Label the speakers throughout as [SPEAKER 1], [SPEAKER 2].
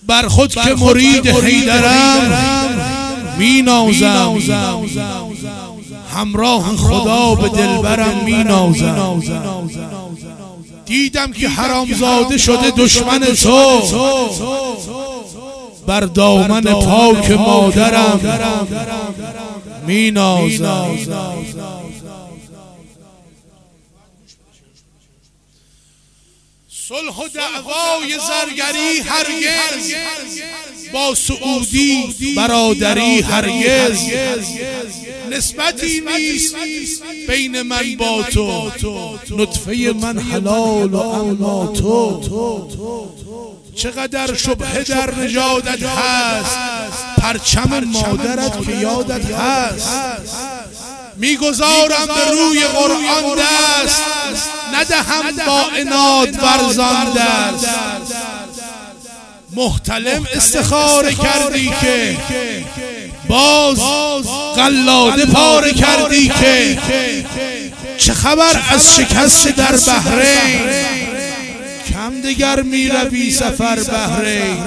[SPEAKER 1] بر خود که مرید حیدرم می نازم، همراه خدا به دلبرم می نازم. دیدم که حرامزاده شده دشمن تو، بر دامن پاک مادرم می نازم. صلح و دعوای زرگری هرگز، با سعودی برادری هرگز، نسبتی نیست بین من با تو، نطفه من حلال و اما تو. چقدر شبهه در نژادت هست، پرچم مادرت که یادت هست. میگذارم به روی قرآن دست، ندهم با عناد ورزان دست. محتلم استخاره کردی که باز قلاده پاره کردی که، چه خبر از شکست در بحرین، کم دگر میروی سفر بحرین.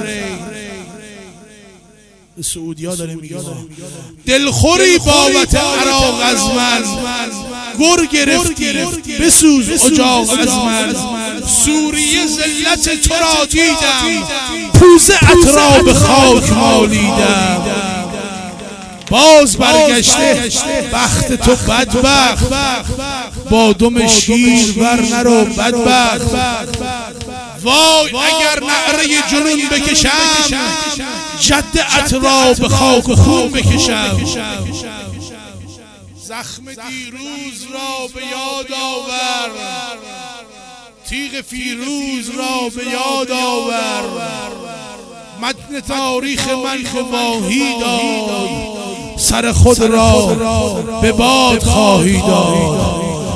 [SPEAKER 1] به سعودیا داره میگه دلخوری بابت عراق از من، گر گرفتی بسوز اجاق از من. سوریه ذلت تو را دیدم، پوزه ات را به خاک مالیدم. باز برگشته بخت تو بدبخت، با دم شیر ور نرو بدبخت. وای اگر نعره جنون بکشم، جدت را به خاک و خون بکشم. زخم دیروز را به یاد آور، تیغ فیروز را به یاد آور. متن تاریخ من گواهی داد، سر خود را به باد خواهی داد.